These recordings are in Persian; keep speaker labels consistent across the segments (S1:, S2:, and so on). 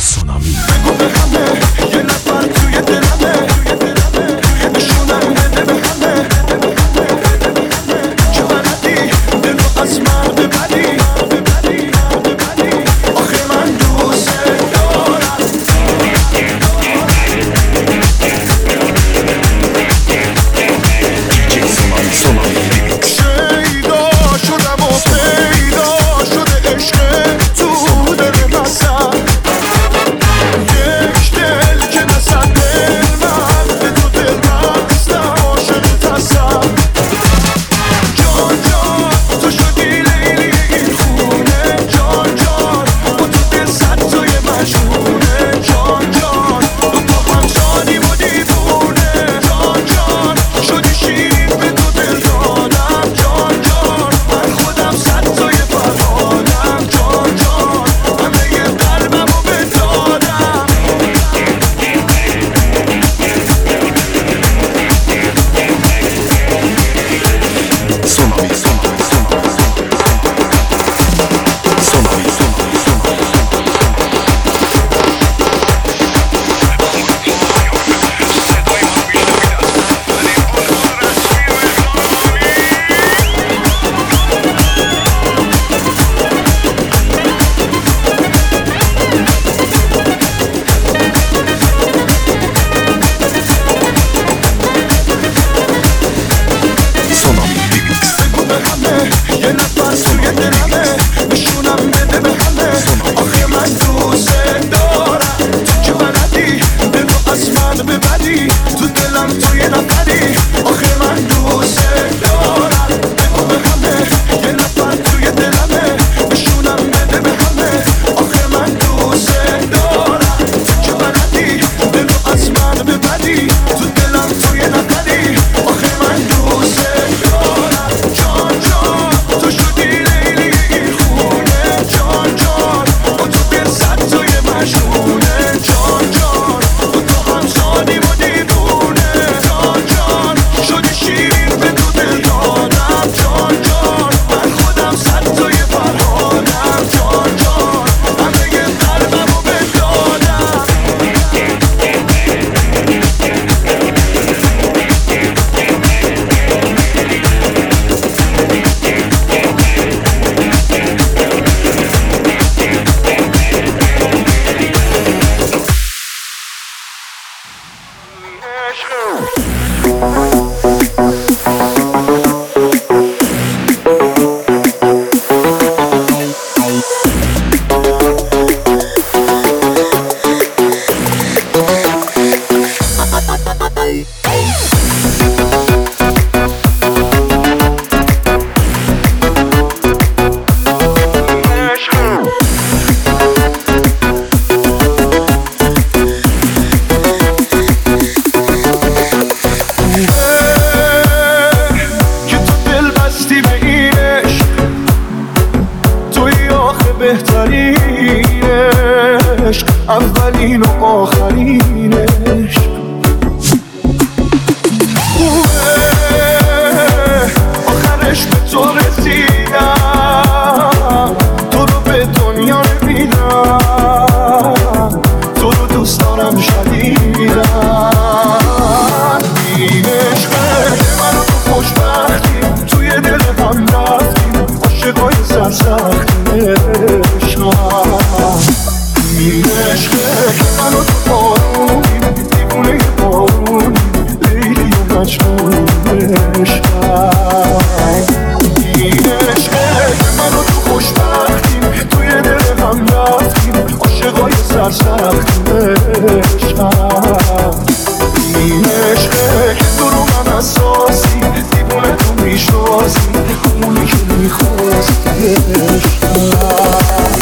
S1: سونامی.
S2: بگو به همه یه نفر توی دلمه، نشونم بده به همه که بلدی دل رو از من ببری. آخه من دوست دارم
S1: دیجی سونامی
S2: شیدا شدم و پیدا شده عشق تو دل بسم. یک دل که نسد دل من به تو دل بستم، عاشق هستم. جان جان تو شدی لیلی این خونه، جان جان با تو دل صد توی مجنونه. جان جان دو تا همسانیم و دیوونه، جان جان شدی شیرین به تو دل دادم. جان جان من خودم صد توی فرهادم. جان جان همه قلبمو بدادم.
S1: سونامی
S2: بگو به همه یه نفر توی دلمه، نشونم بده به همه. آخه من دوست دارم تو که بلدی دل رو از من ببری. تو دلم تو یه نفری، آخه من دوست دارم. بگو به همه یه نفر توی دلمه، نشونم بده به همه. آخه من دوست دارم تو که بلدی دل رو از من ببری. تو دلم تو یه نفری، آخه من دوست دارم. جان جان تو شدی لیلی این خونه، جان جان با تو دل صد توی مجنونه. جان جان با تو همسانیم و دیوونه، جان جان شدی شیرین به تو دل دادم. جان جان من خودم صد توی فرهادم. جان جان همه قلبمو بدادم. که تو دل بستی به این عشق، توی آخه بهترین عشق، اولین و آخرین عشق. خوبه آخرش به تو رسیدم، تو رو به دنیا نمیدم، تو رو دوست دارم شدیدم. این عشقه که منو تو خوشبختیم توی دل هم رفتیم، عاشقای سرسختیم عشقم. این عشقه که منو تو بارونیم، دیوونه بارونیم، لیلی و مجنون عشقم. این عشقه که منو تو خوشبختیم توی دل هم رفتیم، عاشقای سرسختیم عشقم. این عشقه که تو رو من اساسی، دیوونه تو میشناسی، اونی که میخواستی عشقم.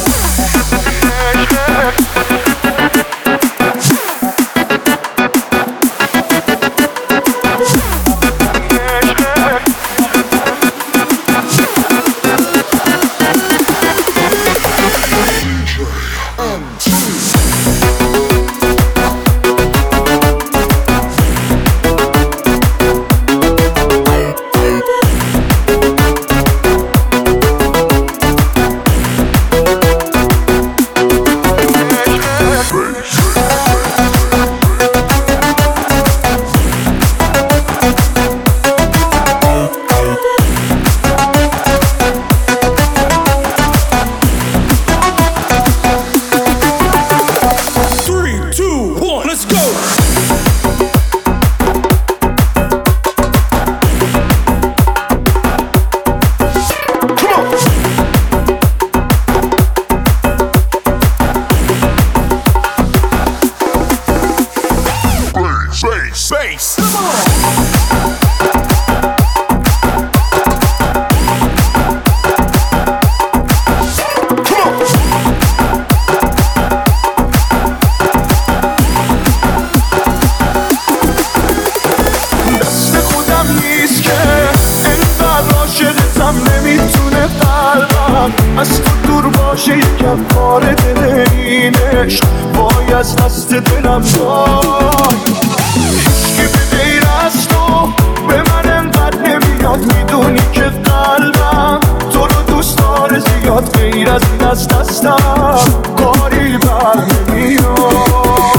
S2: عشق وای از دست دلم وای. هیچکی به غیر از تو به من انقدر نمیاد، میدونی که قلبم تو رو دوست داره زیاد، غیر از این از دستم کاری بر نمیاد.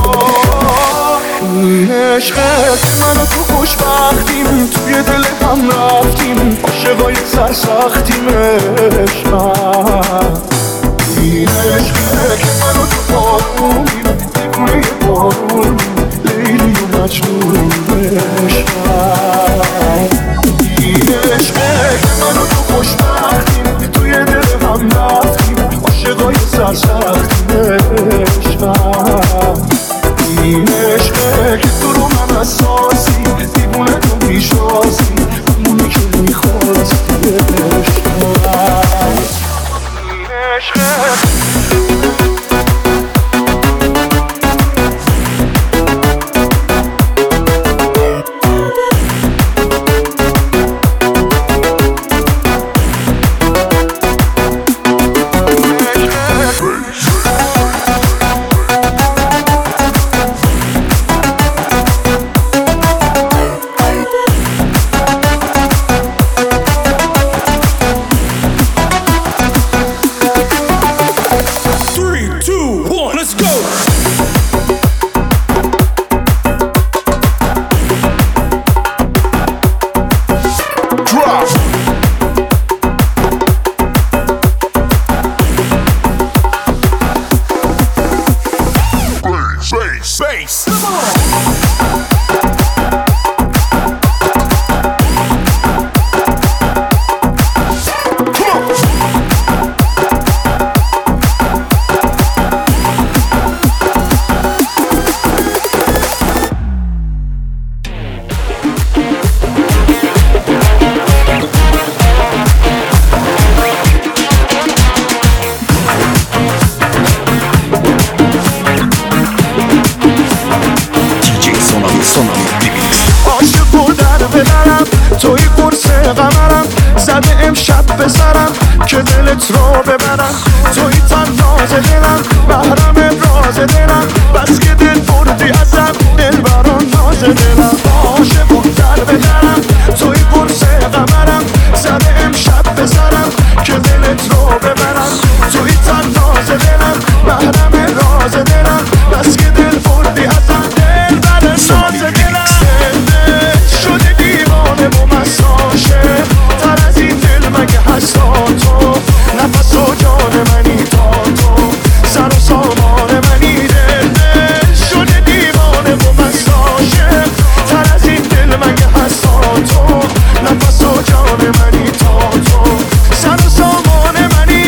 S2: این عشقت منو تو خوشبختیم، توی دل هم رفتیم عاشقای سرسختیم عشقم. این عشقت منو تو بارونیم، دیوونه بارون لیلی و مجنون عشقم. این عشقت منو تو خوشبختیم، توی دل هم رفتیم عاشقای سرسختیم عشقم. این عشقه که تو رو من اساسی، دیوونه تو میشازی همونی که میخواستی عشقم. این عشقه توی قرص قمرم زده امشب بزرم که دلت رو ببرم. توی تناز دلم محرم راز دلم، بس که دل بردی ازم دل بران ناز دلم. عاشقم در بدرم توی قرص قمرم زده امشب بزرم که دلت رو ببرم. توی تناز دلم محرم راز دلم، بس که دل بردی ازم دل بران ناز دلم. شده دیوانه و مساشه تر از این دل مگه هستا تو، نفس و جان منی تا تو، سر و سامان منی دل. شده دیوانه و مساشه تر از این دل مگه هستا تو، نفس و جان منی تا تو، سر و سامان منی.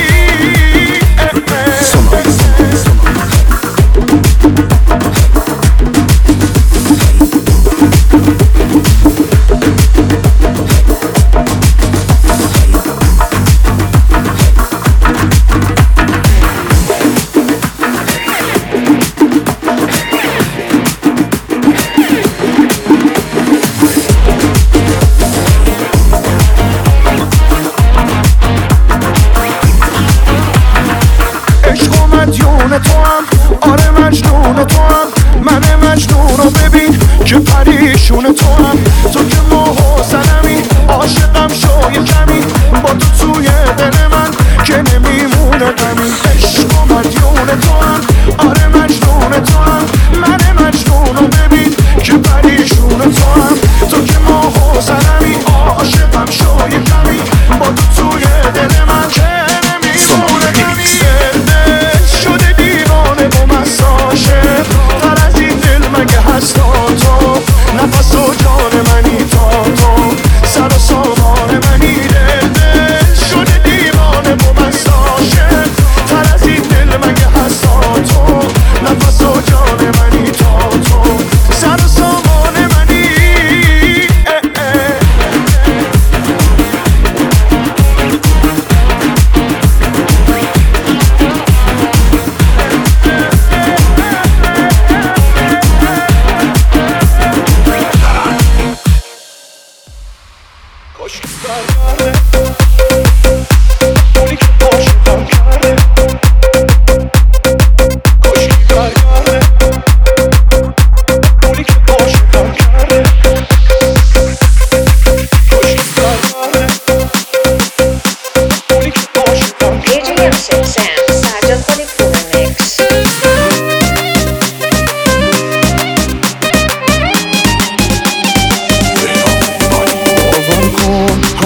S2: مدیون تو هم آره مجنون تو هم، من مجنون رو ببین که پریشون تو هم. تو که ماه و زنمی عاشقم شو یه کمی، با تو توی دل من که نمیمونه غمی. عشق و مدیون تو هم آره مجنون تو هم، من مجنون رو ببین که پریشون تو هم. تو که ماه و زنمی عاشقم شو یه کمی، با تو توی دل من که نمیمونه غمی. شده دیوانه و مساشه تر از این دل مگه هستا تو، نفس و جان منی تا تو، سر و سامان منی دل. شده دیوانه و مساشه تر از این دل مگه هستا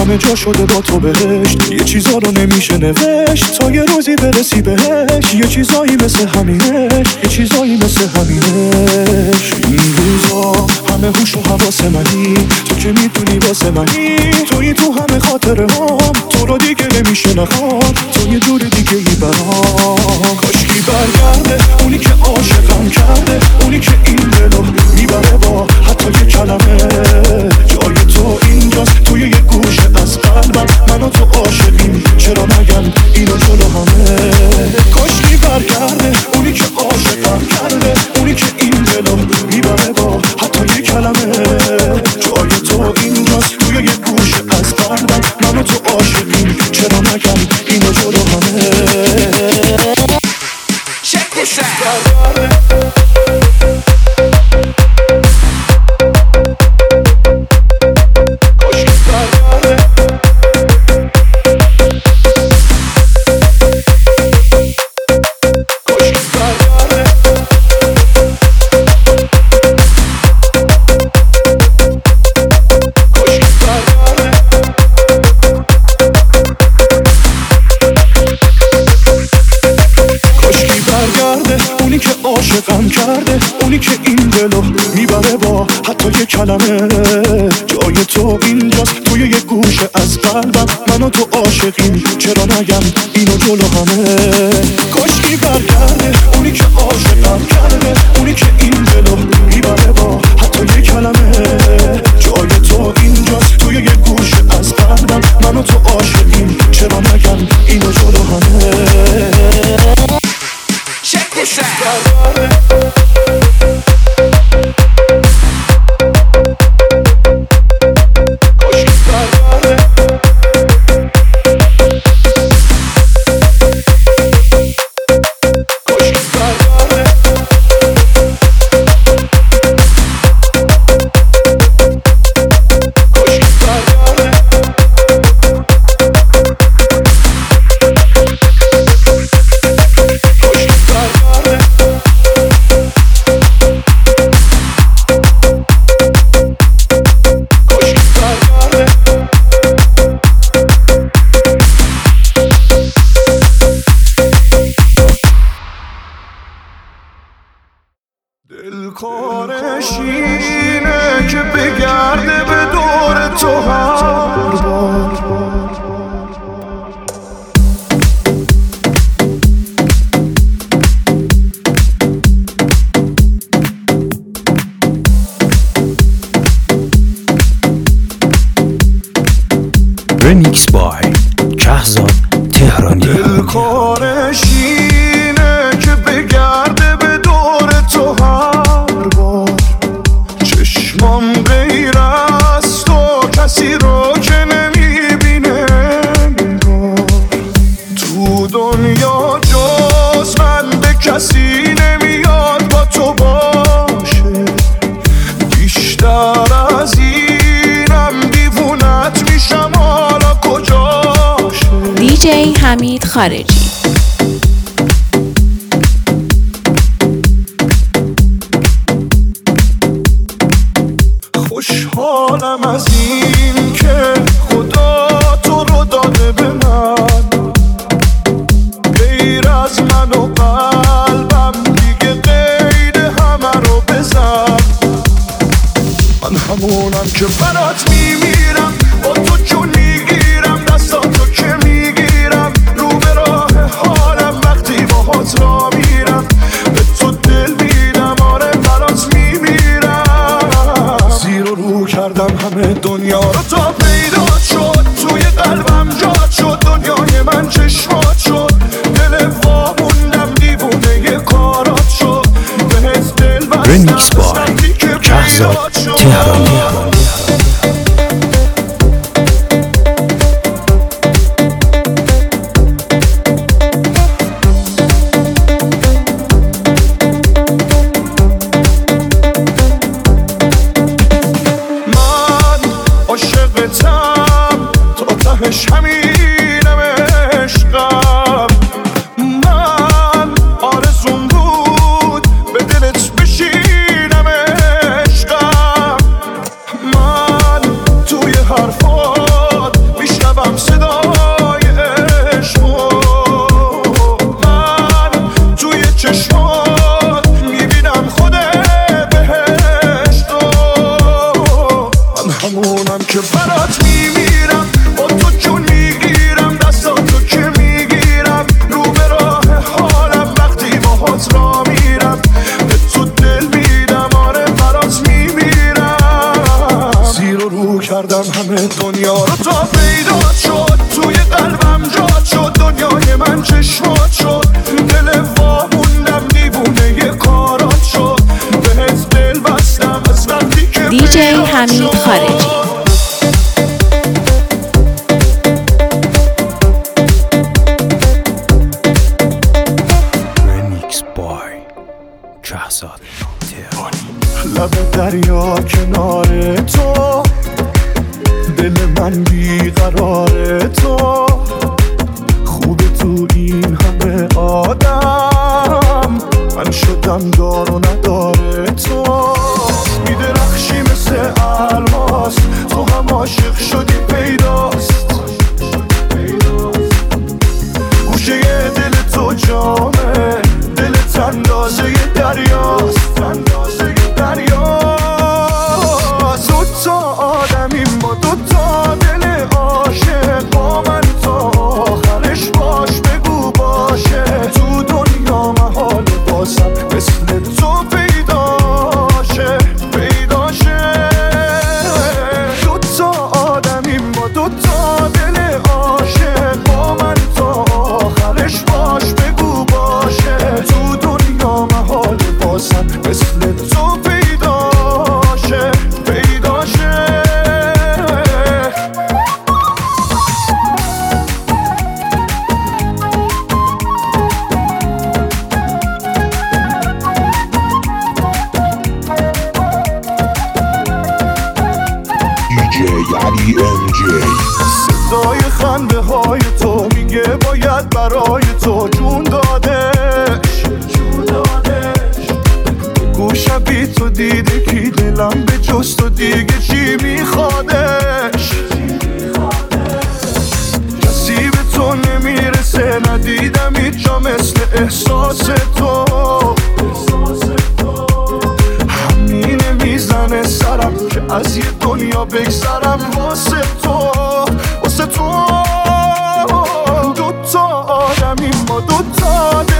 S2: همه جا شده با تو بهشت، یه چیزا رو نمیشه نوشت تا یه روزی برسی بهش. یه چیزایی مثل همینش، یه چیزایی مثل همینش. این روزا همه هوش و حواس منی، تو که میدونی واسه منی، توی تو همه خاطره هم، تو رو دیگه نمیشه نخوام، تو یه جور دیگه ای برام. کاشکی برگرده اونی که عاشقم کرده، اونی که این دلو میبره با حتی یه کلمه. جای تو اینجاست توی یه گوشه از قلبم، من و تو عاشقیم چرا نگم اینو جلو همه. کاشکی برگرده اونی که عاشقم کرده، اونی که این دلو میبره با حتی یه کلمه. جای تو اینجاست توی یه گوشه از قلبم، من و تو عاشقیم چرا نگم اینو جلو همه.
S3: Check this out.
S2: عاشقم کرده اونی که این دلو میبره با حتی یه کلمه. جای تو اینجاست توی یه گوشه از قلبم، من و تو عاشقیم چرا نگم اینو جلو همه. کاشکی برگرده اونی که عاشقم کرده، اونی که این دلو میبره با حتی یه کلمه. جای تو اینجاست توی یه گوشه از قلبم، من و تو عاشقیم چرا نگم اینو جلو همه.
S3: Check this out.
S2: دلخوارش اینه که بگرده به دور تو هر بار.
S4: Remix by کهزاد تهرانی.
S2: دلخوارش اینه که بگرده به دور تو هر بار. چشمام غیر از تو کسی رو که نمیبینه انگار. تو دنیا جز من به کسی نمیاد با تو باشه. بیشتر از اینم دیوونت میشم، حالا کجاشه.
S5: دیجی حمید خارجی.
S2: خوشحالم از این که خدا تو رو داده به من. غیر از من و قلبم دیگه قید همه رو بزن. من همونم که برات میمیرم، با تو جون میگیرم، دستاتو که میگیرم، رو به راه حالم وقتی باهات را میرم. به تو دل میدم، آره برات میمیرم. زیر و رو کردم همه دنیا رو تا پیدا شد، توی قلبم جات شد، دنیای من چشمات شد. دل واموندم دیوونه کارات شد، بهت دل بستم
S4: Remix by کهزاد تهرانی.
S2: من عاشق میمیرم به تو دل میدم آره برات میمیرم زیر و رو کردم همه دنیا رو تا پیدا شد توی قلبم جاد شد دنیای من چشمات شد دل واموندم دیوونه یه کارات شد بهت دل بستم از وقتی که
S5: دیجی حمید خارجی.
S4: رمیکس بای شهرزاد تهرانی.
S2: لب دریا کنار تو دل من بیقرار تو خوب تو این همه آدم من شدم دار و نداره تو میدرخشی مثل الماس تو هم عاشق شدی پیداست گوشه دل تو جامه دلت اندازه دریاست دوتا آدمیم با دوتا دل عاشق با من تا آخرش باش بگو باشه تو دنیا محال بازم مثل تو پیداشه دوتا آدمیم با دوتا دل عاشق با من تا آخرش باش بگو باشه تو دنیا محال بازم مثل تو پیداشه صدای خنده های تو میگه باید برای تو جون دادش گوشم بی تو دیده کی دلم به جز تو دیگه چی میخوادش کسی به تو نمیرسه ندیدم هیچ جا مثل احساس تو همینه میزنه سرم که از یه دنیا بگذرم واسه تو دوتا آدمیم با دوتا